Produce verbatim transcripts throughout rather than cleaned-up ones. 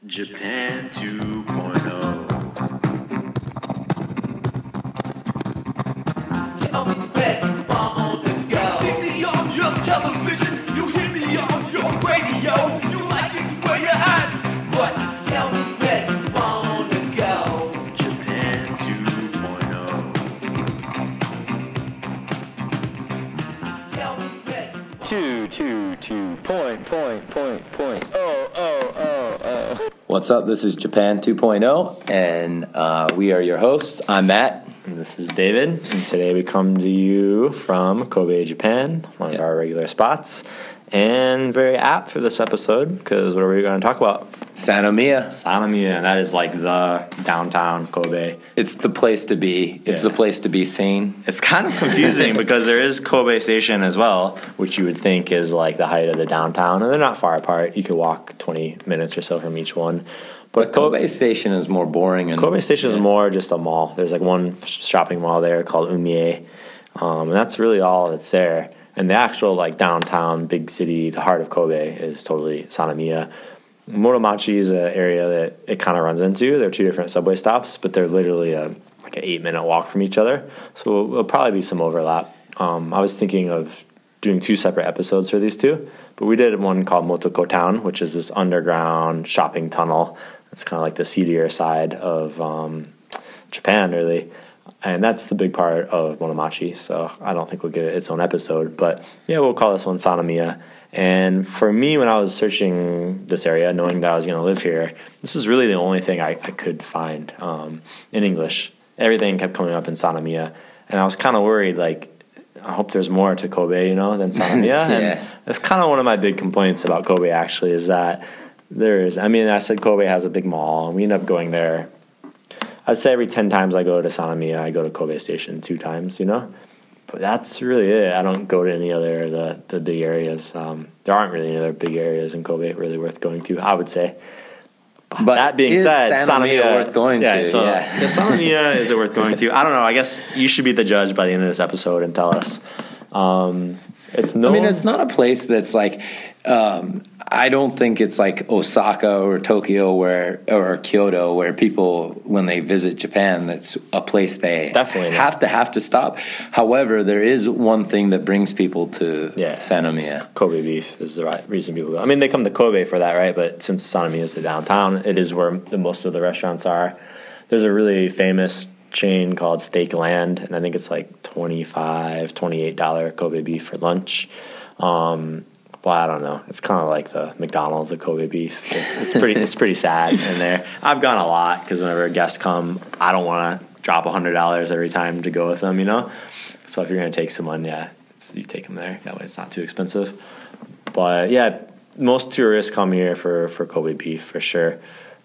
Japan two point oh. Tell me where you want to go. See me on your television, you hear me on your radio. You like it where your eyes, but tell me where you want to go. Japan two point oh. Tell me where you want Two, two, two, point, point, point, point. Oh, oh, oh, oh. What's up? This is Japan two point oh, and uh, we are your hosts. I'm Matt. And this is David, and today we come to you from Kobe, Japan, one Yeah. of our regular spots, and very apt for this episode, because what are we going to talk about? Sanomiya. Sanamiya, and that is like the downtown Kobe. It's the place to be. It's Yeah. the place to be sane. It's kind of confusing because there is Kobe Station as well, which you would think is like the height of the downtown, and they're not far apart. You could walk twenty minutes or so from each one. But Kobe Station is more boring. And Kobe Station is yeah. more just a mall. There's like one shopping mall there called Umie, um, and that's really all that's there. And the actual like downtown, big city, the heart of Kobe is totally Sanamiya. Motomachi is an area that it kind of runs into. They're two different subway stops, but they're literally a like an eight minute walk from each other. So there'll probably be some overlap. Um, I was thinking of doing two separate episodes for these two, but we did one called Motoko Town, which is this underground shopping tunnel. It's kind of like the seedier side of um, Japan, really. And that's the big part of Monomachi, so I don't think we'll give it its own episode. But yeah, we'll call this one Sanamiya. And for me, when I was searching this area, knowing that I was going to live here, this was really the only thing I, I could find um, in English. Everything kept coming up in Sanamiya. And I was kind of worried, like, I hope there's more to Kobe, you know, than Sanamiya. Yeah. And that's kind of one of my big complaints about Kobe, actually, is that there is, I mean, I said Kobe has a big mall, and we end up going there. I'd say every ten times I go to Sanamiya, I go to Kobe Station two times, you know? But that's really it. I don't go to any other of the, the big areas. Um, there aren't really any other big areas in Kobe really worth going to, I would say. But that being is said, Sanamiya Sanamiya worth going yeah, to? So, Yeah. yeah, Sanamiya, is it worth going to? I don't know. I guess you should be the judge by the end of this episode and tell us. Um, it's no. I mean, it's not a place that's like. Um, I don't think it's like Osaka or Tokyo where or Kyoto where people when they visit Japan, that's a place they Definitely not. have to have to stop. However, there is one thing that brings people to Yeah, Sanomiya. it's Kobe beef is the right reason people go. I mean, they come to Kobe for that, right? But since Sanamiya is the downtown, it is where the most of the restaurants are. There's a really famous chain called Steak Land, and I think it's like twenty-five dollars, twenty-eight dollars Kobe beef for lunch. Um, well, I don't know. It's kind of like the McDonald's of Kobe beef. It's, it's pretty it's pretty sad in there. I've gone a lot because whenever guests come, I don't want to drop one hundred dollars every time to go with them, you know? So if you're going to take someone, yeah, it's, you take them there. That way it's not too expensive. But, yeah, most tourists come here for, for Kobe beef for sure.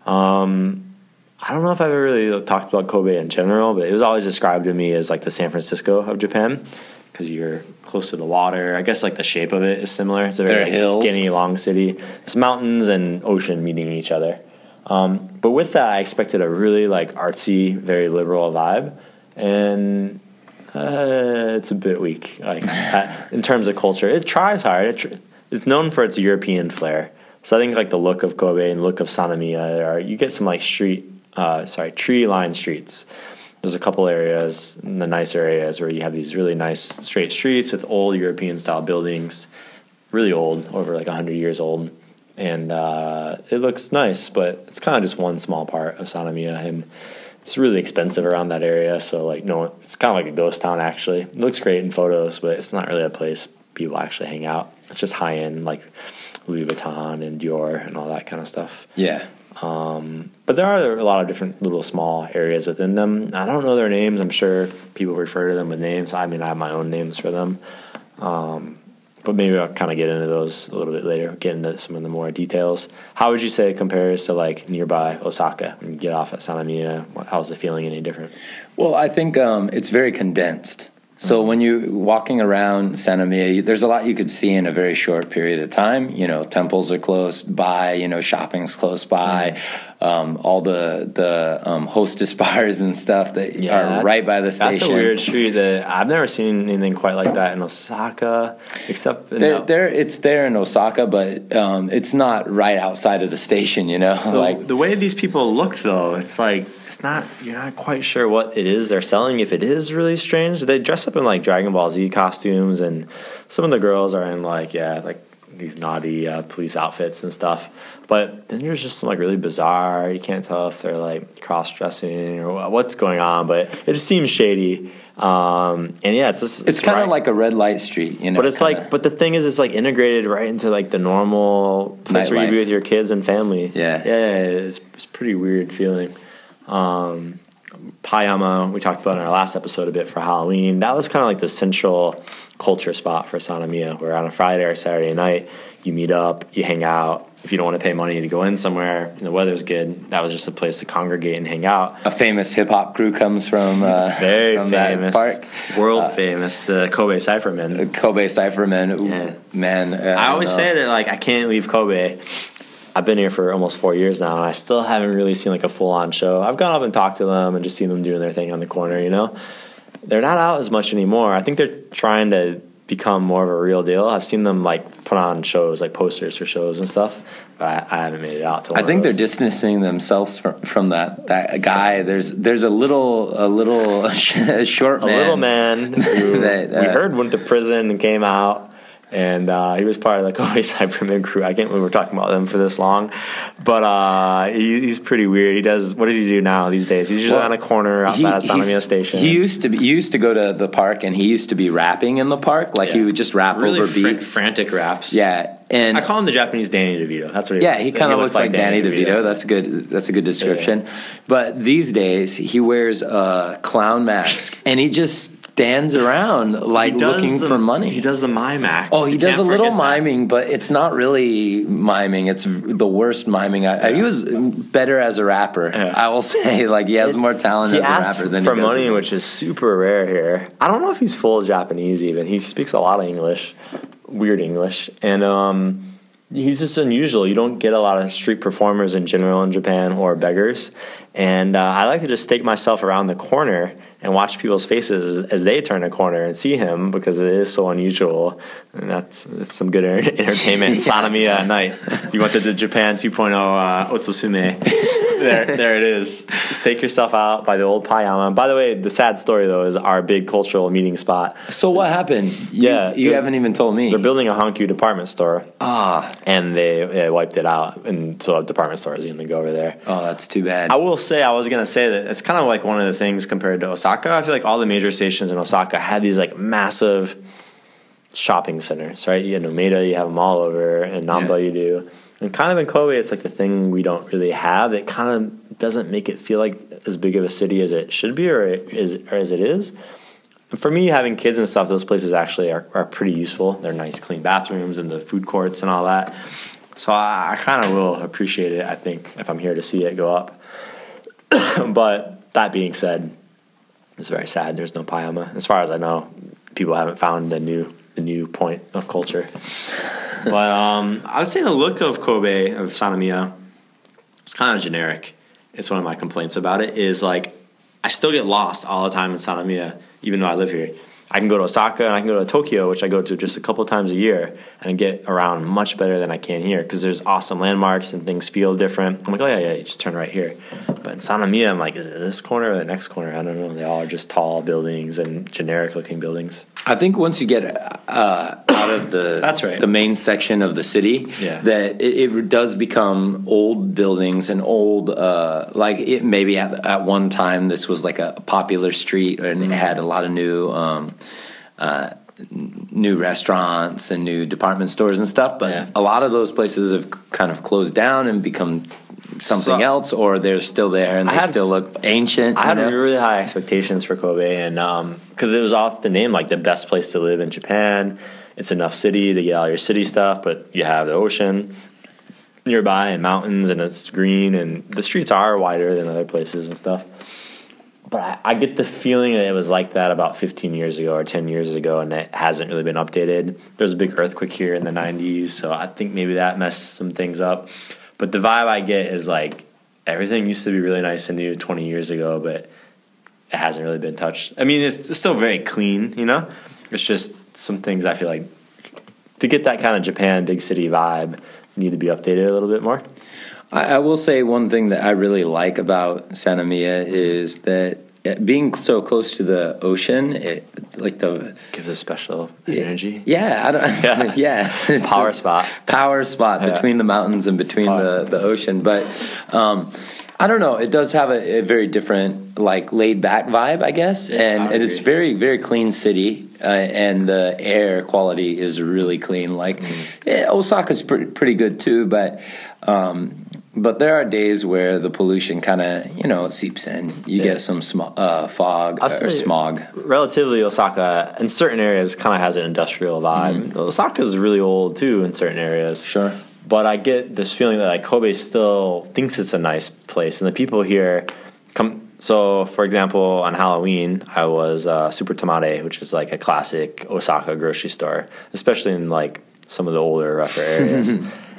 Um, I don't know if I've ever really talked about Kobe in general, but it was always described to me as like the San Francisco of Japan because you're close to the water. I guess like the shape of it is similar. It's a very There are like, hills. skinny, long city. It's mountains and ocean meeting each other. Um, but with that, I expected a really like artsy, very liberal vibe, and uh, it's a bit weak. Like uh, in terms of culture, it tries hard. It tr- it's known for its European flair. So I think like the look of Kobe and the look of Sanamiya, are you get some like street, uh, sorry, tree-lined streets. There's a couple areas, in the nicer areas, where you have these really nice straight streets with old European-style buildings, really old, over like one hundred years old. And uh, it looks nice, but it's kind of just one small part of Sanamiya, and it's really expensive around that area. So, like, no, it's kind of like a ghost town, actually. It looks great in photos, but it's not really a place people actually hang out. It's just high-end, like Louis Vuitton and Dior and all that kind of stuff. Yeah. Um, but there are a lot of different little small areas within them. I don't know their names. I'm sure people refer to them with names. I mean, I have my own names for them. Um, but maybe I'll kind of get into those a little bit later, get into some of the more details. How would you say it compares to like nearby Osaka when you get off at Sanamiya? How's the feeling any different? Well, I think um, it's very condensed. So when you're walking around Sannomiya, you- there's a lot you could see in a very short period of time. You know, temples are close by. You know, shopping's close by. Um, all the the um, hostess bars and stuff that are right by the station. That's a weird street that I've never seen anything quite like that in Osaka, except in There, the, there, it's there in Osaka, but um, it's not right outside of the station. You know, the, like the way these people look, though, it's like it's not. You're not quite sure what it is they're selling. If it is really strange, they dress up in like Dragon Ball Z costumes, and some of the girls are in like yeah, like these naughty uh, police outfits and stuff. But then there's just some like really bizarre. You can't tell if they're like cross dressing or what's going on, but it just seems shady. Um, and yeah, it's just, it's, it's kind of right. like a red light street. You know, But it's kinda. like, but the thing is, it's like integrated right into like the normal place where you Nightlife. be with your kids and family. Yeah. yeah, it's it's a pretty weird feeling. Um, Payama, we talked about in our last episode a bit for Halloween. That was kind of like the central culture spot for Sannomiya, where on a Friday or Saturday night you meet up, you hang out. If you don't want to pay money to go in somewhere and the weather's good, that was just a place to congregate and hang out. A famous hip hop crew comes from uh, Very from famous, that park. world Uh, famous, the Kobe Cyphermen. Kobe Cyphermen. Ooh, Yeah. Man, uh, I always don't say know. that like I can't leave Kobe. I've been here for almost four years now, and I still haven't really seen like a full on show. I've gone up and talked to them and just seen them doing their thing on the corner. You know, they're not out as much anymore. I think they're trying to become more of a real deal. I've seen them like put on shows, like posters for shows and stuff. But I, I haven't made it out to. One I think of they're those. distancing themselves from, from that that guy. There's there's a little a little short a man. little man who that, uh, we heard went to prison and came out. And uh, he was part of the Kobe Cyphermen crew. I can't believe we're talking about them for this long, but uh, he, he's pretty weird. He does. What does he do now these days? He's usually Well, on a corner outside of he- Sannomiya he's- Station. He used to be, he used to go to the park, and he used to be rapping in the park. Like he Yeah. would just rap really over fr- beats. frantic raps. Yeah, and I call him the Japanese Danny DeVito. That's what he yeah, looks- he kind of looks like Danny DeVito. That's good. That's a good description. But these days, he wears a clown mask, and he just stands around like He does looking the- for money. He does the mime act. Oh, he You does can't a little forget that. miming, but it's not really miming. It's the worst miming. I, He was better as a rapper. Yeah. I will say, like he has more talent He as a asks rapper than for he does money, as a- which is super rare here. I don't know if he's full Japanese even. He speaks a lot of English, weird English, and um, he's just unusual. You don't get a lot of street performers in general in Japan or beggars, and uh, I like to just stake myself around the corner and watch people's faces as, as they turn a corner and see him because it is so unusual. And that's, that's some good enter- entertainment in Sannomiya at night. You went to the Japan two point oh uh, Otsusume. there, there it is. Stake yourself out by the old Payama. By the way, the sad story though is our big cultural meeting spot. So what happened? You, Yeah, you they're- haven't even told me. They're building a Hankyu department store, Ah, and they, they wiped it out, and so department stores are going to go over there. oh, that's too bad. I will say, I was going to say that it's kind of like one of the things compared to Osaka. I feel like all the major stations in Osaka had these like massive shopping centers, right? You had Nomeda, you have them all over, and Namba Yeah. you do. And kind of in Kobe, it's like the thing we don't really have. It kind of doesn't make it feel like as big of a city as it should be or, is, or as it is. And for me, having kids and stuff, those places actually are, are pretty useful. They're nice, clean bathrooms and the food courts and all that. So I, I kind of will appreciate it, I think, if I'm here to see it go up. But that being said, it's very sad. There's no Payama. As far as I know, people haven't found the new the new point of culture. But um, I would say the look of Kobe, of Sannomiya, it's kind of generic. It's one of my complaints about it, is like I still get lost all the time in Sannomiya, even though I live here. I can go to Osaka and I can go to Tokyo, which I go to just a couple times a year, and get around much better than I can here because there's awesome landmarks and things feel different. I'm like, oh yeah, yeah, you just turn right here. But in Sannomiya, I'm like, is it this corner or the next corner? I don't know. They all are just tall buildings and generic looking buildings. I think once you get uh, out of the That's right. the main section of the city, Yeah. that it, it does become old buildings and old uh, like it maybe at, at one time this was like a popular street and Mm-hmm. it had a lot of new um, uh, n- new restaurants and new department stores and stuff, but Yeah. a lot of those places have kind of closed down and become something So- else, or they're still there and I they had still s- look ancient. I you had know? really high expectations for Kobe, and because it was often named like the best place to live in Japan. It's enough city to get all your city stuff, but you have the ocean nearby and mountains, and it's green, and the streets are wider than other places and stuff. but I, I get the feeling that it was like that about fifteen years ago or ten years ago, and it hasn't really been updated. There was a big earthquake here in the nineties, so I think maybe that messed some things up. But the vibe I get is like everything used to be really nice and new twenty years ago, but it hasn't really been touched. I mean, it's, it's still very clean, you know? It's just some things I feel like to get that kind of Japan big city vibe need to be updated a little bit more. I, I will say one thing that I really like about Sannomiya is that it, being so close to the ocean, it like the Gives a special energy. yeah, I don't, Yeah. yeah, It's Power the spot. power spot Yeah. between the mountains and between Power. the the ocean, but. Um, I don't know. It does have a, a very different, like, laid back vibe, I guess, Yeah, and I it is agree. very, very clean city, uh, and the air quality is really clean. Like, Mm. yeah, Osaka's pretty pretty good too, but um, but there are days where the pollution kind of you know seeps in. You Yeah. get some sm- uh, fog I'll or say- smog. Relatively, Osaka in certain areas kind of has an industrial vibe. Osaka is really old too in certain areas. Sure. But I get this feeling that like Kobe still thinks it's a nice place, and the people here come. So, for example, on Halloween, I was uh, Super Tamade, which is like a classic Osaka grocery store, especially in like some of the older, rougher areas.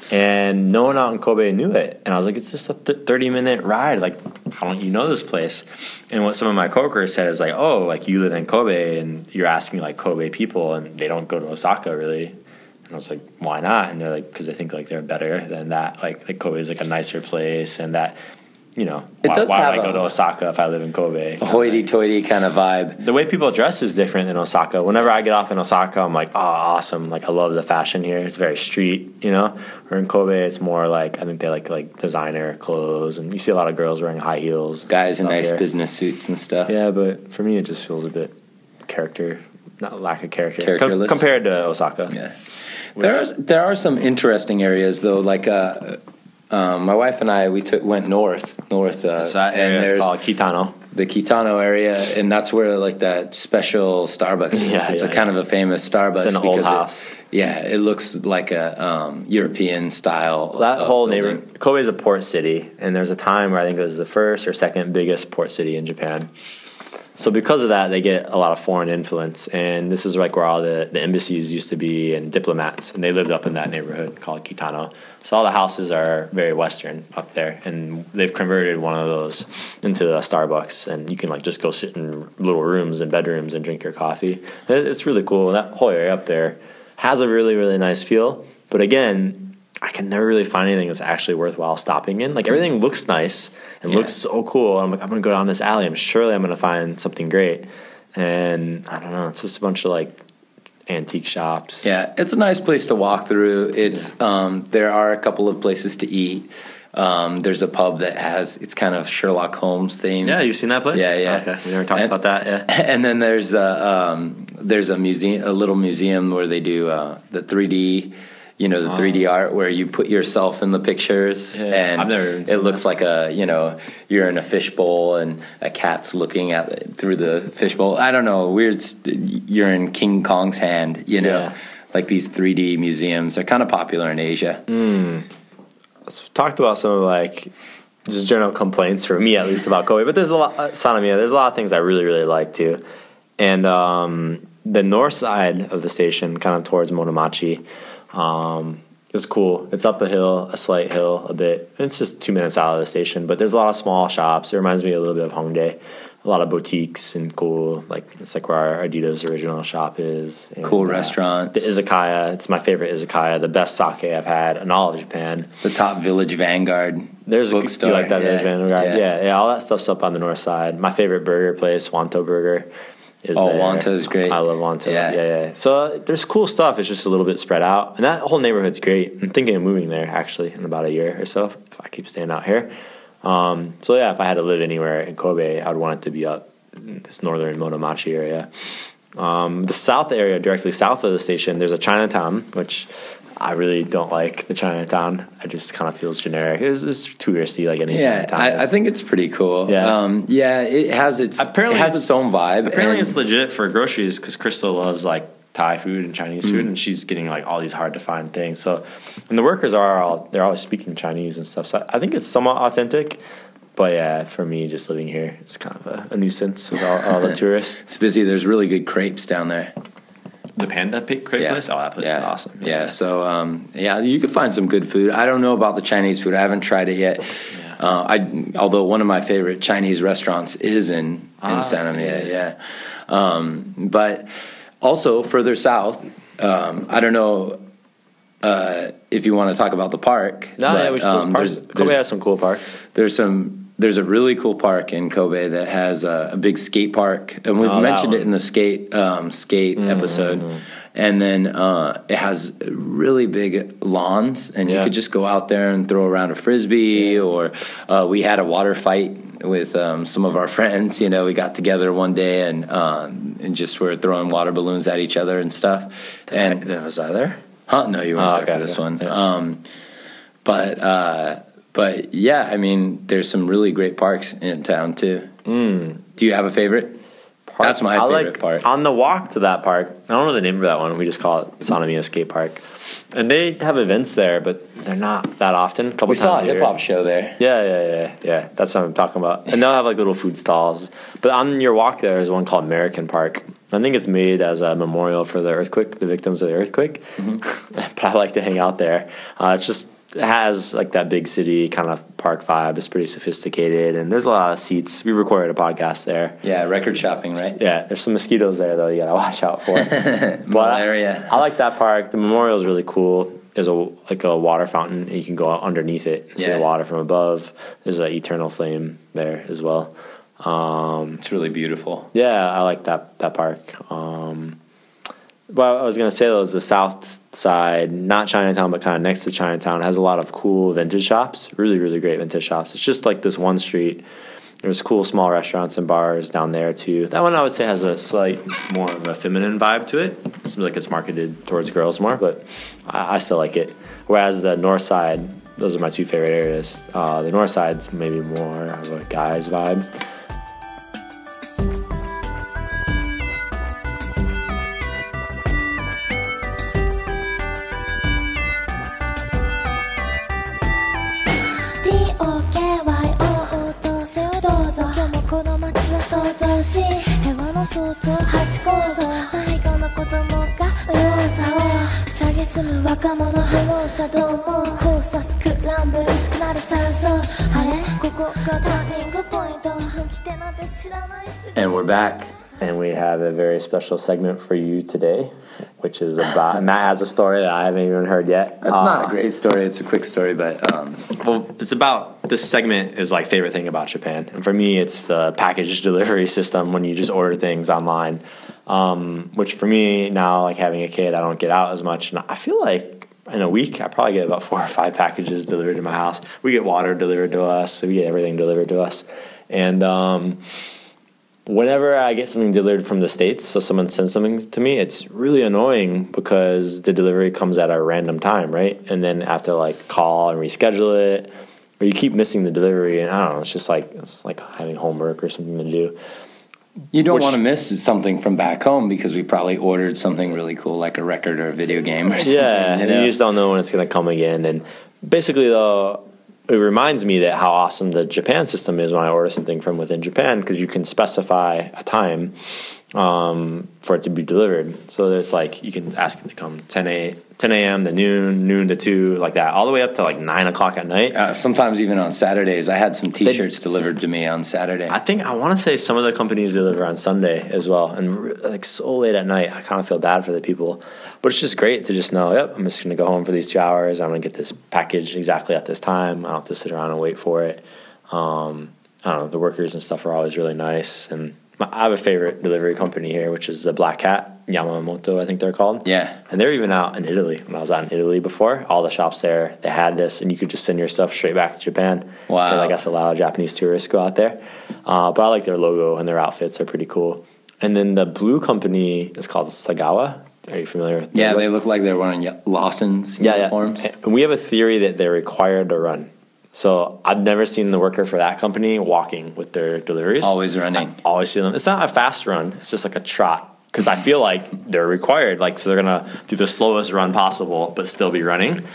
And no one out in Kobe knew it, and I was like, "It's just a th- thirty minute ride. Like, how don't you know this place?" And what some of my coworkers said is like, "Oh, like you live in Kobe, and you're asking like Kobe people, and they don't go to Osaka really." And I was like, "Why not?" And they're like, "Because they think like they're better than that. Like, like Kobe is like a nicer place, and that, you know, It why, does why have would I go a- to Osaka if I live in Kobe?" A hoity-toity kind of vibe. The way people dress is different in Osaka. Whenever I get off in Osaka, I'm like, "Oh, awesome! Like, I love the fashion here. It's very street, you know." Or in Kobe, it's more like I think they like like designer clothes, and you see a lot of girls wearing high heels. Guys in stuff nice here. business suits and stuff. Yeah, but for me, it just feels a bit character, not lack of character, Characterless? compared to Osaka. Yeah. There are there are some interesting areas though. Like uh, um, my wife and I, we took went north, north, uh, So that area is there's called Kitano. the Kitano area, and that's where like that special Starbucks is. Yeah, it's yeah, a kind yeah. of a famous Starbucks. It's an old because it- house. yeah, it looks like a um, European style. That uh, whole building. neighborhood, Kobe is a port city, and there's a time where I think it was the first or second biggest port city in Japan. So because of that, they get a lot of foreign influence, and this is like where all the, the embassies used to be and diplomats, and they lived up in that neighborhood called Kitano. So all the houses are very Western up there, and they've converted one of those into a Starbucks, and you can like just go sit in little rooms and bedrooms and drink your coffee. It- It's really cool. That whole area up there has a really, really nice feel, but again, I can never really find anything that's actually worthwhile stopping in. Like everything looks nice and Yeah. looks so cool. I'm like, I'm gonna go down this alley. I'm surely I'm gonna find something great. And I don't know. It's just a bunch of like antique shops. Yeah, it's a nice place to walk through. It's um, there are a couple of places to eat. Um, there's a pub that has it's kind of Sherlock Holmes themed. Yeah, you've seen that place? Yeah, yeah. Okay, we never talked And- about that. Yeah. And then there's a um, there's a museum, a little museum where they do uh, the three D, you know, the three D art where you put yourself in the pictures, Yeah, and I've never even seen it looks that. like a you know you're in a fishbowl and a cat's looking at it through the fishbowl. I don't know, weird. st- You're in King Kong's hand, you know, Yeah. like these three D museums are kind of popular in Asia. Let's talked about some of like just general complaints for me at least about Kobe, but there's a lot uh, Sanamiya. There's a lot of things I really really like too, and um, the north side of the station, kind of towards Monomachi, um, is cool. It's up a hill, a slight hill, a bit. It's just two minutes out of the station, but there's a lot of small shops. It reminds me a little bit of Hongdae. A lot of boutiques and cool, like it's like where our Adidas original shop is. And, Cool uh, restaurants. The izakaya, it's my favorite izakaya. The best sake I've had in all of Japan. The top Village Vanguard. There's a bookstore. you like that yeah. Village Vanguard. Yeah. Yeah. yeah, all that stuff's up on the north side. My favorite burger place, Wanto Burger, is Oh, there. Wanto's great. I love Wanto. Yeah. Yeah, yeah. yeah. So uh, there's cool stuff. It's just a little bit spread out, and that whole neighborhood's great. I'm thinking of moving there actually in about a year or so if I keep staying out here. Um, so yeah, if I had to live anywhere in Kobe, I'd want it to be up in this northern Monomachi area. Um, the south area, directly south of the station, there's a Chinatown, which I really don't like the Chinatown. It just kind of feels generic. It's, it's touristy like any Yeah, Chinatown I, is. I think it's pretty cool. Yeah. um, yeah. It has its Apparently it has it's- its own vibe. Apparently, and- it's legit for groceries because Crystal loves like Thai food and Chinese Mm. food, and she's getting like all these hard to find things. So, and the workers are all they're always speaking Chinese and stuff. So I think it's somewhat authentic, But yeah, for me, just living here, it's kind of a, a nuisance with all, all the tourists. It's busy. There's really good crepes down there. The Panda Pig Crate place? Oh, that place yeah. is awesome. Yeah, yeah. so um, yeah, you can find some good food. I don't know about the Chinese food. I haven't tried it yet. Yeah. Uh, I although one of my favorite Chinese restaurants is in in Ah, Santa Mia. yeah. Yeah, um, but also further south. Um, I don't know uh, if you want to talk about the park. No, but, yeah, we should um, um, parks. there's, Kobe there's, has some cool parks. there's some. There's a really cool park in Kobe that has a, a big skate park, and we've Oh, that mentioned it one. in the skate um, skate Mm-hmm. episode. And then uh, it has really big lawns, and you Yeah. could just go out there and throw around a frisbee. Or uh, we had a water fight with um, some of our friends. You know, we got together one day and um, and just were throwing water balloons at each other and stuff. And And was I there? huh? No, you weren't Oh, there okay, for this okay. one. Yeah. Um, but uh, but yeah, I mean, there's some really great parks in town too. Mm. Do you have a favorite? Park. That's my I favorite like, part. On the walk to that park, I don't know the name of that one. We just call it Santa Mia Skate Park. And they have events there, but they're not that often. A couple We saw a times year. hip hop show there. Yeah, yeah, yeah, yeah. That's what I'm talking about. And they'll have like little food stalls. But on your walk there is one called American Park. I think it's made as a memorial for the earthquake, the victims of the earthquake. Mm-hmm. But I like to hang out there. Uh, it's just it has like that big city kind of park vibe. It's pretty sophisticated, and there's a lot of seats. We recorded a podcast there. Yeah, record shopping, right? Yeah, there's some mosquitoes there though. You gotta watch out for. Malaria. I, I like that park. The memorial is really cool. There's a like a water fountain, and you can go out underneath it and see Yeah. the water from above. There's an eternal flame there as well. Um, It's really beautiful. yeah, I like that that park. Um, but I was gonna say though, is the south side, not Chinatown, but kind of next to Chinatown, has a lot of cool vintage shops. Really, really great vintage shops. It's just like this one street. There's cool small restaurants and bars down there too. That one I would say has a slight more of a feminine vibe to it. It seems like it's marketed towards girls more, but I, I still like it. Whereas the north side, those are my two favorite areas. Uh, the north side's maybe more of a guy's vibe. ディーオーケーワイオー 応答せよどうぞ今日もこの街は創造し平和の象徴八構造迷子の子供が右往左往蔑む若者不能者どうも交差スクランブル薄くなる酸素あれここがターニングポイント分岐点なんて知らないす And we're back. And we have a very special segment for you today, which is about Matt has a story that I haven't even heard yet. That's not a great story. It's a quick story, but um, Well, it's about this segment is like favorite thing about Japan, and for me, it's the package delivery system when you just order things online. Um, which for me now, like having a kid, I don't get out as much, and I feel like in a week I probably get about four or five packages delivered to my house. We get water delivered to us, so we get everything delivered to us, and um, whenever I get something delivered from the States, so someone sends something to me, it's really annoying because the delivery comes at a random time, right? And then I have to like call and reschedule it, or you keep missing the delivery, and I don't know, it's just like it's like having homework or something to do. you don't Which- want to miss something from back home because we probably ordered something really cool, like a record or a video game or something. Yeah, you and know? you just don't know when it's going to come again. And basically, though, it reminds me that how awesome the Japan system is when I order something from within Japan, because you can specify a time um, for it to be delivered. So it's like you can ask it to come ten a.m. to noon, noon to two, like that, all the way up to like nine o'clock at night. Uh, sometimes even on Saturdays. I had some T-shirts delivered to me on Saturday. I think I want to say some of the companies deliver on Sunday as well, and re- like so late at night. I kind of feel bad for the people, but it's just great to just know. Yep, I'm just gonna go home for these two hours. I'm gonna get this package exactly at this time. I don't have to sit around and wait for it. Um, I don't know. The workers and stuff are always really nice, and my, I have a favorite delivery company here, which is the Black Cat, Yamamoto, I think they're called. Yeah. And they're even out in Italy. When I was out in Italy before, all the shops there, they had this, and you could just send your stuff straight back to Japan. Wow. Because I guess a lot of Japanese tourists go out there. Uh, but I like their logo, and their outfits are pretty cool. And then the blue company is called Sagawa. Are you familiar with Yeah, their they look like they're wearing Lawson's yeah, uniforms. yeah. And we have a theory that they're required to run. So I've never seen the worker for that company walking with their deliveries. Always running. I always see them. It's not a fast run. It's just like a trot. Because I feel like they're required. Like, so they're going to do the slowest run possible, but still be running.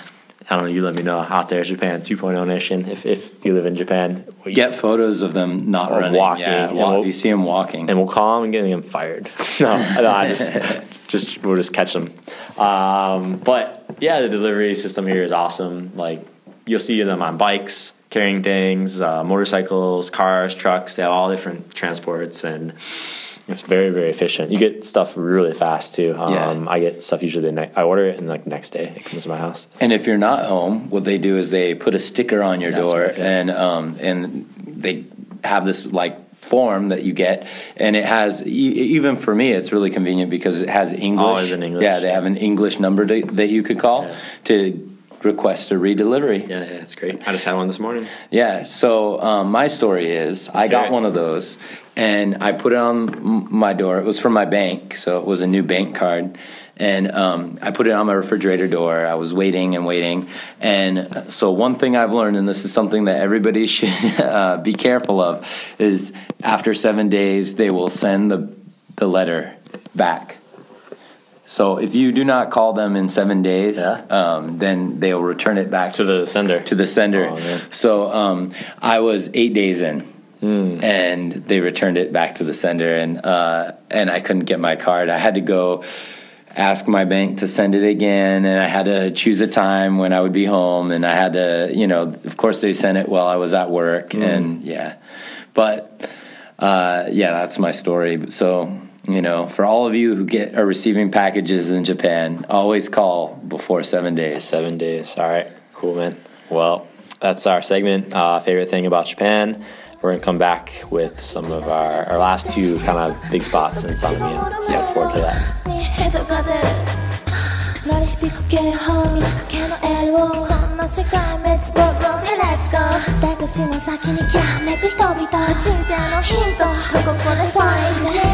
I don't know. You let me know out there, Japan two point oh Nation. If if you live in Japan, we Get photos of them not Of running. walking, Yeah, yeah, walk, we'll- if you see them walking. and we'll call them and getting them fired. no, no, I just just we'll just catch them. Um, but yeah, the delivery system here is awesome. Like you'll see them on bikes carrying things, uh, motorcycles, cars, trucks. They have all different transports and. It's very, very efficient. You get stuff really fast too. Um, Yeah. I get stuff usually the ne- I order it and like next day it comes to my house. And if you're not home, what they do is they put a sticker on your That's door, right, yeah. and um, and they have this like form that you get, and it has e- even for me, it's really convenient because it has English. always in English, Yeah, they yeah. have an English number to, that you could call Yeah. to request a redelivery. Yeah, yeah, it's great. I just had one this morning. Yeah. So um, my story is, I got hear it. one of those, and I put it on m- my door. It was from my bank, so it was a new bank card, and um, I put it on my refrigerator door. I was waiting and waiting, and so one thing I've learned, and this is something that everybody should uh, be careful of, is after seven days they will send the the letter back. So if you do not call them in seven days, Yeah. um, then they'll return it back To the sender. to the sender. Oh, man. So um, I was eight days in, Hmm. and they returned it back to the sender, and uh, and I couldn't get my card. I had to go ask my bank to send it again, and I had to choose a time when I would be home, and I had to, you know, of course they sent it while I was at work, Hmm. and yeah, but uh, yeah, that's my story. So. You know, for all of you who get are receiving packages in Japan, always call before seven days. Seven days. All right. Cool, man. Well, that's our segment. Uh, favorite thing about Japan. We're going to come back with some of our, our last two kind of big spots in Sanamiya. So yeah, look forward to that. にヘドが出る鳴り響く警報水かけのエールをこんな世界滅亡後に Let's go 出口の先にきらめく人々人生のヒントとここで Find it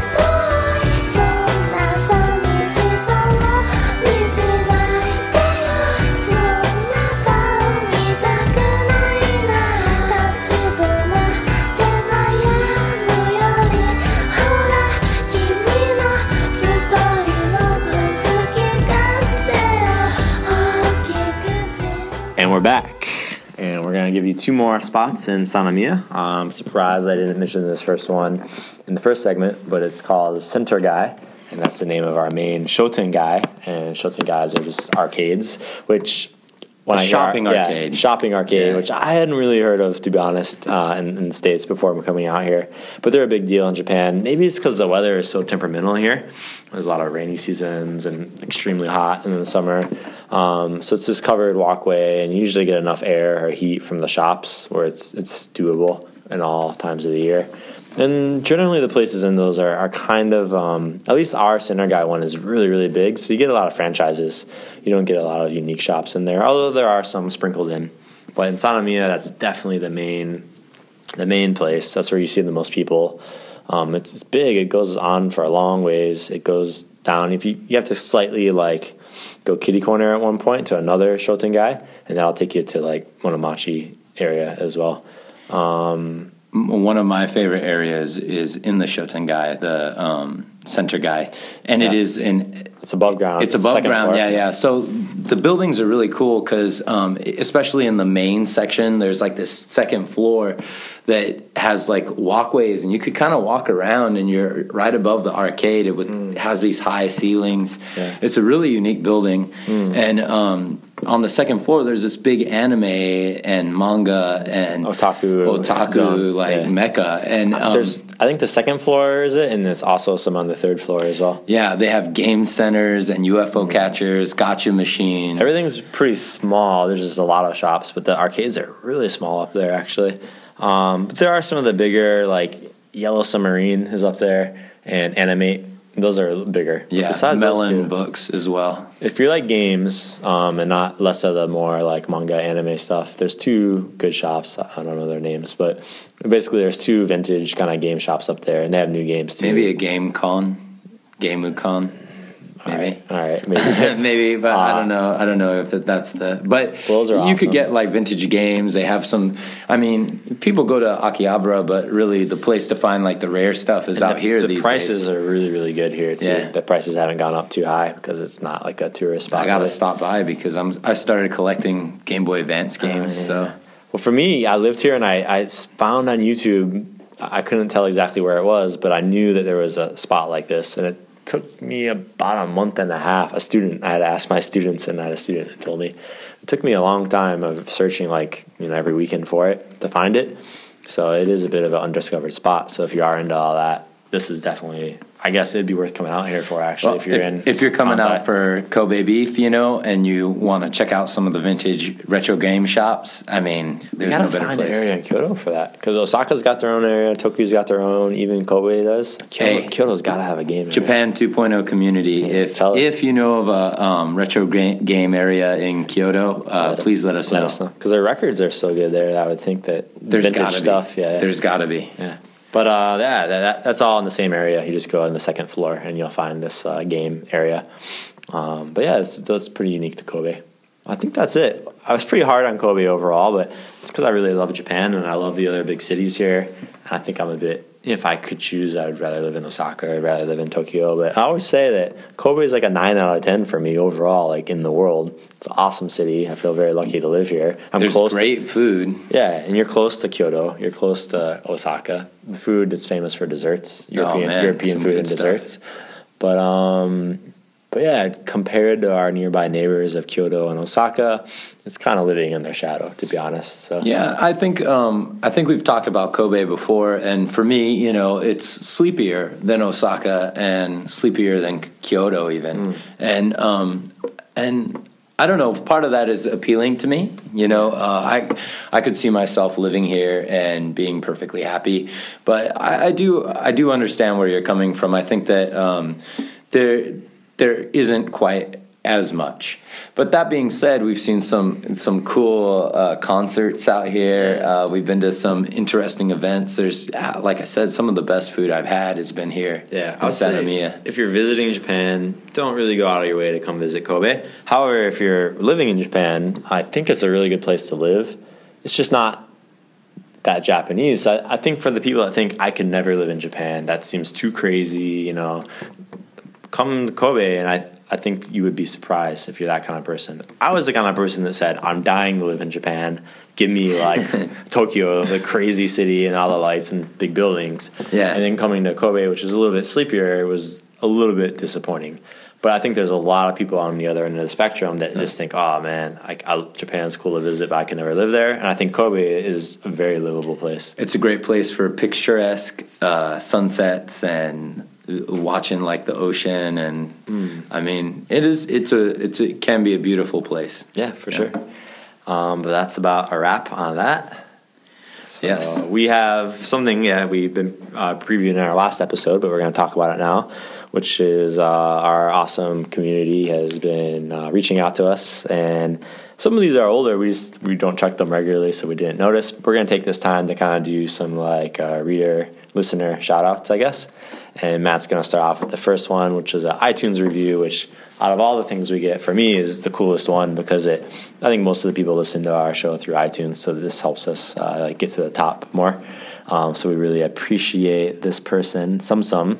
Boy そんな寂しさを見せないでよそんな顔見たくないな立ち止まって悩むよりほら君のストーリーの続きがしてよ大きくし And we're back. And we're going to give you two more spots in Sanamiya. I'm surprised I didn't mention this first one in the first segment, but it's called Center Guy. And that's the name of our main Shoten Guy. And Shoten Guys are just arcades, which... When A I hear- shopping yeah, arcade. shopping arcade, Yeah. which I hadn't really heard of, to be honest, uh, in, in the States before coming out here. But they're a big deal in Japan. Maybe it's because the weather is so temperamental here. There's a lot of rainy seasons and extremely hot in the summer. Um, so it's this covered walkway, and you usually get enough air or heat from the shops where it's it's doable in all times of the year. And generally the places in those are, are kind of, um, at least our Center Guy one is really, really big. So you get a lot of franchises. You don't get a lot of unique shops in there, although there are some sprinkled in. But in Sanamiya, that's definitely the main the main place. That's where you see the most people. Um, it's, it's big. It goes on for a long ways. It goes down. If you, you have to slightly like go kitty corner at one point to another Shoten Guy, and that'll take you to like Monomachi area as well. Um, One of my favorite areas is in the Shoten Guy, the um, Center Guy, and it Yeah. is in. it's above ground. It's above second ground, floor. yeah, yeah. So the buildings are really cool because, um, especially in the main section, there's like this second floor that has like walkways, and you could kind of walk around, and you're right above the arcade. It, would, it has these high ceilings. Yeah. It's a really unique building, and um, on the second floor, there's this big anime and manga and Otaku otaku zone, like yeah. mecca, and um, There's, I think the second floor is it, and there's also some on the third floor as well. yeah, they have game centers and U F O catchers, gotcha machines. Everything's pretty small. There's just a lot of shops, but the arcades are really small up there, actually. Um, but there are some of the bigger, like Yellow Submarine is up there, and Animate. Those are bigger. But Yeah, besides those Melon two, Books as well. if you like games um, and not less of the more like manga anime stuff, there's two good shops. I don't know their names, but basically there's two vintage kind of game shops up there, and they have new games too. Maybe a game con, Gameu con. maybe. All right, maybe. Maybe, but I Uh, don't know. I don't know if it, that's the. But Those are you awesome. could get like vintage games. They have some. I mean, people go to Akihabara, but really the place to find like the rare stuff is out the, here. The these prices days. are really, really good here too. Yeah. The prices haven't gone up too high because it's not like a tourist spot. I gotta really. stop by because I'm. I started collecting Game Boy Advance games. Oh, yeah. So Well, for me, I lived here and I, I s- found on YouTube. I couldn't tell exactly where it was, but I knew that there was a spot like this, and it took me about a month and a half. A student, I had to ask my students, and I had a student that told me it took me a long time of searching, like you know, every weekend for it to find it. So it is a bit of an undiscovered spot. So if you are into all that, this is definitely. I guess it'd be worth coming out here for actually well, if you're if, in. if you're coming Kansai. out for Kobe beef, you know, and you want to check out some of the vintage retro game shops, I mean, You there's gotta no better find place. an area in Kyoto for that because Osaka's got their own area, Tokyo's got their own, even Kobe does. Kyoto, Hey, Kyoto's got to have a game. area. Japan two point oh community. If tell us. if you know of a um, retro ga- game area in Kyoto, uh, Let- please let us Let know. us know because their records are so good there. I would think that There's vintage gotta stuff. be. Yeah, yeah. There's got to be. yeah. But uh, yeah, that, that, that's all in the same area. You just go on the second floor and you'll find this uh, game area. Um, but yeah, it's, that's pretty unique to Kobe. I think that's it. I was pretty hard on Kobe overall, but it's because I really love Japan and I love the other big cities here. And I think I'm a bit. If I could choose, I would rather live in Osaka. I'd rather live in Tokyo. But I always say that Kobe is like a nine out of ten for me overall, like in the world. It's an awesome city. I feel very lucky to live here. I'm There's close to- great food. yeah, and you're close to Kyoto. You're close to Osaka. The food is famous for desserts, European man, European some food good and stuff. desserts. But um, but yeah, compared to our nearby neighbors of Kyoto and Osaka, it's kind of living in their shadow, to be honest. So Yeah, I think um, I think we've talked about Kobe before, and for me, you know, it's sleepier than Osaka and sleepier than Kyoto even, Mm. and um, and I don't know. Part of that is appealing to me. You know, uh, I I could see myself living here and being perfectly happy, but I, I do I do understand where you're coming from. I think that um, there there isn't quite as much. But that being said, we've seen some some cool uh, concerts out here. Uh, we've been to some interesting events. There's, uh, like I said, some of the best food I've had has been here. Yeah, in I would say Sannomiya. if you're visiting Japan, don't really go out of your way to come visit Kobe. However, if you're living in Japan, I think it's a really good place to live. It's just not that Japanese. I, I think for the people that think I could never live in Japan, that seems too crazy, you know, come to Kobe and I, I think you would be surprised if you're that kind of person. I was the kind of person that said, I'm dying to live in Japan. Give me like Tokyo, the crazy city and all the lights and big buildings. Yeah. And then coming to Kobe, which is a little bit sleepier, it was a little bit disappointing. But I think there's a lot of people on the other end of the spectrum that just think, oh man, I, I, Japan's cool to visit, but I can never live there. And I think Kobe is a very livable place. It's a great place for picturesque uh, sunsets and watching like the ocean, and Mm. I mean, it is. It's a. It's a, it can be a beautiful place. Yeah, for Yeah. sure. Um, but that's about a wrap on that. So Yes. we have something, yeah, we've been uh, previewing in our last episode, but we're going to talk about it now, which is uh, our awesome community has been uh, reaching out to us. And some of these are older. We just, we don't check them regularly, so we didn't notice. We're going to take this time to kind of do some like uh, reader, listener shout outs, I guess. And Matt's going to start off with the first one, which is an iTunes review, which out of all the things we get, for me, is the coolest one because it. I think most of the people listen to our show through iTunes, so this helps us uh, like get to the top more. Um, so we really appreciate this person, Sum Sum,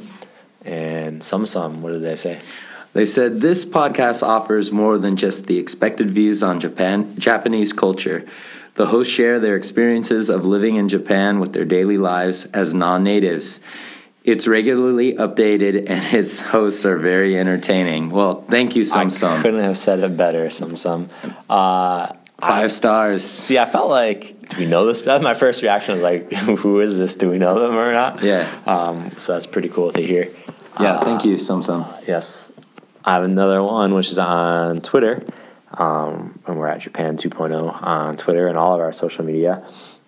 and Sum Sum. What did they say? They said this podcast offers more than just the expected views on Japan, Japanese culture. The hosts share their experiences of living in Japan with their daily lives as non-natives. It's regularly updated, and its hosts are very entertaining. Well, thank you, Sum I Sum. couldn't have said it better, Sum Sum. Uh, Five I- stars. See, I felt like, do we know this? That was my first reaction. Was like, who is this? Do we know them or not? Yeah. Um, so that's pretty cool to hear. Yeah, Uh, thank you, Sum Sum. Yes. I have another one, which is on Twitter. Um, and we're at Japan two point oh on Twitter and all of our social media.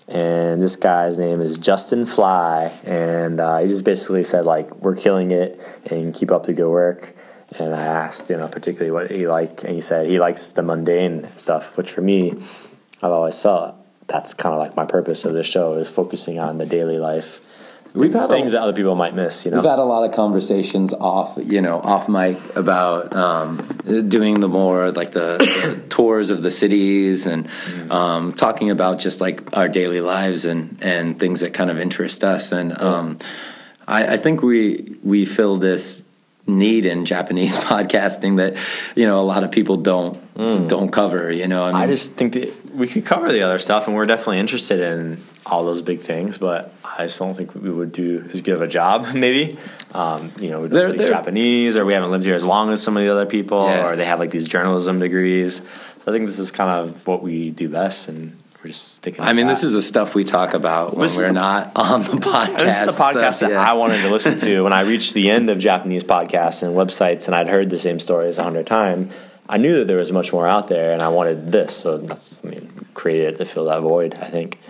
And this guy's name is Justin Fly. And uh, he just basically said, like, we're killing it and keep up the good work. And I asked, you know, particularly what he liked. And he said he likes the mundane stuff, which for me, I've always felt that's kind of like my purpose of this show is focusing on the daily life, We've had things a, that other people might miss, you know. We've had a lot of conversations off, you know, off mic about um, doing the more like the, the tours of the cities and Mm-hmm. um, talking about just like our daily lives and, and things that kind of interest us. And um, I, I think we we fill this need in Japanese podcasting that, you know, a lot of people don't don't cover, you know. I, mean, I just think that we could cover the other stuff, and we're definitely interested in all those big things, but I just don't think we would do as good of a job, maybe. Um, you know, we don't They're- speak they're- Japanese, or we haven't lived here as long as some of the other people, Yeah. or they have like these journalism degrees. So I think this is kind of what we do best, and we're just sticking with I mean, that. this is the stuff we talk about when This is we're the- not on the podcast. And this is the podcast so, that yeah. I wanted to listen to when I reached the end of Japanese podcasts and websites, and I'd heard the same stories a hundred times. I knew that there was much more out there, and I wanted this, so that's, I mean, created it to fill that void, I think.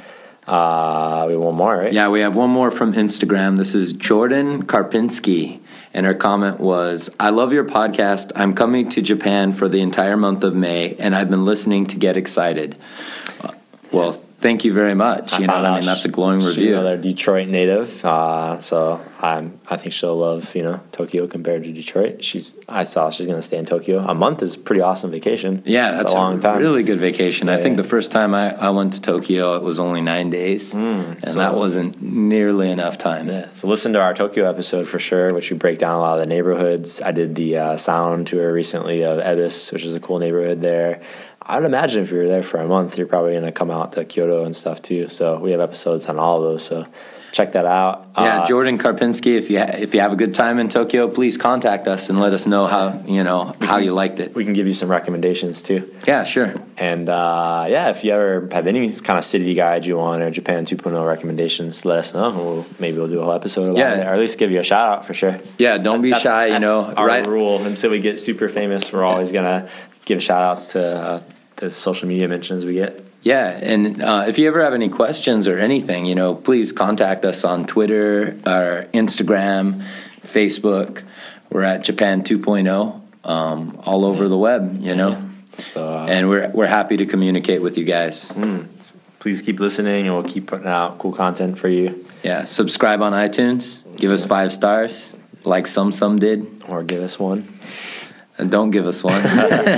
Uh, we have one more, right? Yeah, we have one more from Instagram. This is Jordan Karpinski, and her comment was, I love your podcast. I'm coming to Japan for the entire month of May, and I've been listening to get excited. Uh, well, thank you very much. I You know, found I out mean, that's a glowing she's review. another Detroit native, uh, so I'm, I think she'll love, you know, Tokyo compared to Detroit. She's I saw she's going to stay in Tokyo. A month is a pretty awesome vacation. Yeah, it's that's a long time. really good vacation. I Yeah, think yeah. the first time I, I went to Tokyo, it was only nine days, and so- that wasn't nearly enough time. Yeah, so listen to our Tokyo episode for sure, which we break down a lot of the neighborhoods. I did the uh, sound tour recently of Ebis, which is a cool neighborhood there. I'd imagine if you were there for a month, you're probably going to come out to Kyoto and stuff too. So we have episodes on all of those. So check that out. Yeah, Uh, Jordan Karpinski, if you ha- if you have a good time in Tokyo, please contact us and let us know how you know how you liked it. we can give you some recommendations too. Yeah, sure. And uh, yeah, if you ever have any kind of city guide you want or Japan two point oh recommendations, let us know. We'll, maybe we'll do a whole episode about Yeah. it, or at least give you a shout out for sure. Yeah, don't be That's- shy. You that's know, our right? rule. Until we get super famous, we're always gonna give shout outs to uh, the social media mentions we get. Yeah, and uh, if you ever have any questions or anything, you know, please contact us on Twitter or Instagram, Facebook. We're at Japan two point oh, um, all over the web, you know. So uh, And we're we're happy to communicate with you guys. please keep listening, and we'll keep putting out cool content for you. Yeah, subscribe on iTunes. Give us five stars, like some some did. Or give us one. And don't give us one.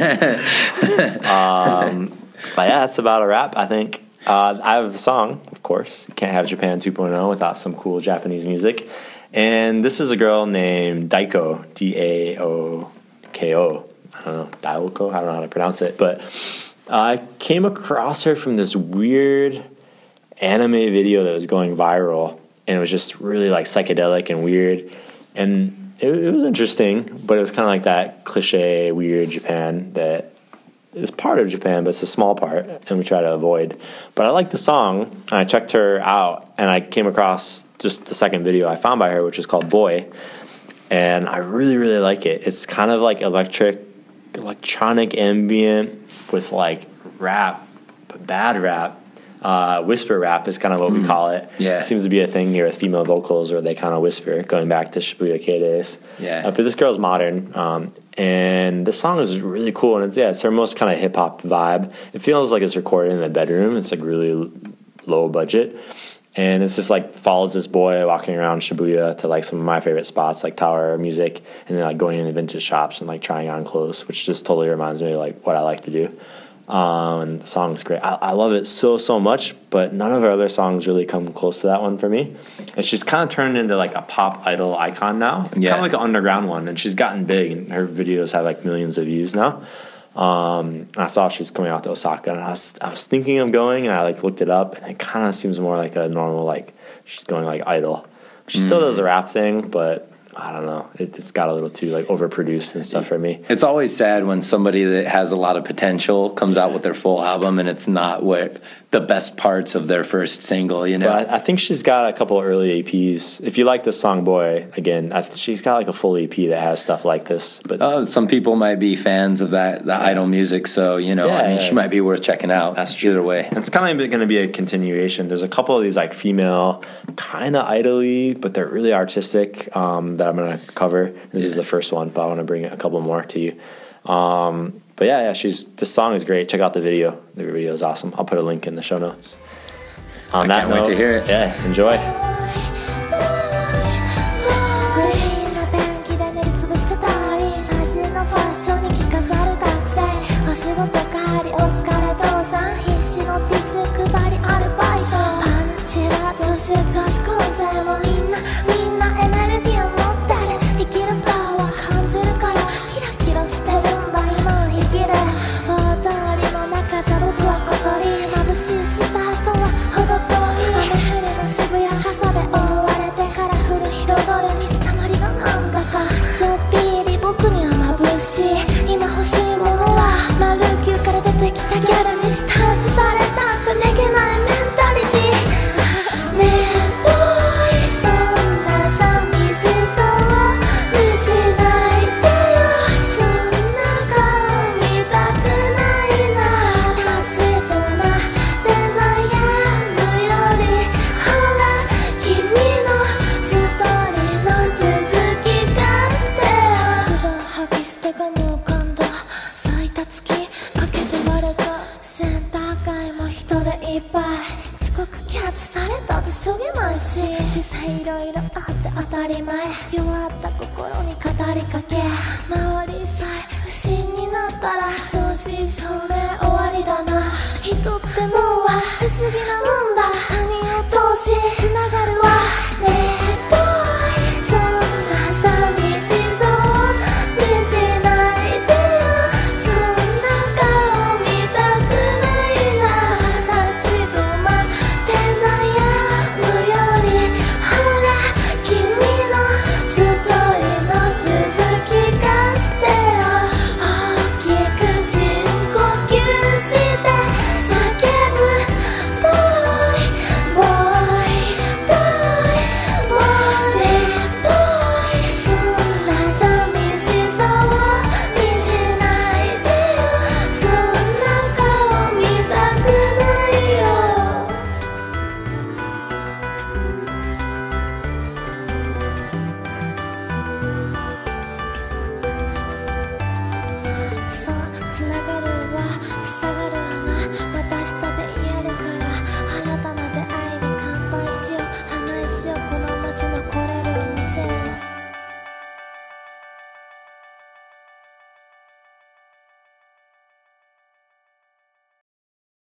But yeah, that's about a wrap, I think. Uh, I have a song, of course. You can't have Japan two point oh without some cool Japanese music. And this is a girl named Daiko, D A O K O. I don't know, Daiko, I don't know how to pronounce it. But I came across her from this weird anime video that was going viral. And it was just really like psychedelic and weird. And it, it was interesting, but it was kind of like that cliche, weird Japan that is part of Japan, but it's a small part, and we try to avoid. But I liked the song, and I checked her out, and I came across just the second video I found by her, which is called Boy, and I really, really like it. It's kind of like electric, electronic ambient with like rap, but bad rap. Uh, whisper rap is kind of what we call it. Yeah. It seems to be a thing here with female vocals where they kind of whisper, going back to Shibuya K days. Yeah. Uh, but this girl's modern, um, and the song is really cool. And it's yeah, it's her most kind of hip hop vibe. It feels like it's recorded in the bedroom. It's like really l- low budget, and it's just like follows this boy walking around Shibuya to like some of my favorite spots, like Tower Music, and then like going into vintage shops and like trying on clothes, which just totally reminds me of like what I like to do. Um, and the song's great. I, I love it so, so much, but none of her other songs really come close to that one for me. And she's kind of turned into like a pop idol icon now, Yeah. kind of like an underground one. And she's gotten big, and her videos have like millions of views now. Um, I saw she's coming out to Osaka, and I was, I was thinking of going, and I like looked it up, and it kind of seems more like a normal, like she's going like idol. She still does the rap thing, but I don't know. It, it's got a little too like overproduced and stuff for me. It's always sad when somebody that has a lot of potential comes out with their full album and it's not where the best parts of their first single, you know. But I, I think she's got a couple of early A Ps. If you like the song Boy, again, I th- she's got like a full E P that has stuff like this. But Uh, some people might be fans of that, the idol music, so you know, I Yeah, mean, yeah. she might be worth checking out. That's true. Either way. it's kind of going to be a continuation. There's a couple of these like female, kind of idol-y, but they're really artistic um, that I'm going to cover. This is the first one, but I want to bring a couple more to you. Um, but yeah, yeah, she's this song is great. Check out the video. The video is awesome. I'll put a link in the show notes. On I that can't wait note, to hear it. Yeah, enjoy. Boy 集中しこうぜもうみんなみんなエネルギーを持ってる生きるパワー感じるからキラキラしてるんだ今生きる大通りの中じゃ僕は小鳥眩しいスタートは程遠い雨降りの渋谷傘で覆われてカラフル彩る水たまりがなんだかちょっぴり僕には眩しい今欲しいものはマルキューから出てきたギャルに下打ちされたくめげないメンタリティねえボーイそんな寂しさを見しないでよそんな顔見たくないな立ち止まって悩むよりほら君のストーリーの続きがしてよズボン吐き捨てがもう感動最多月かけて割れたセンター街も人でいっぱいしつこくキャッチされたってしょげないし実際いろいろあって当たり前弱った心に語りかけ周りさえ不審になったら正真正銘終わりだな人ってもんは不思議なもん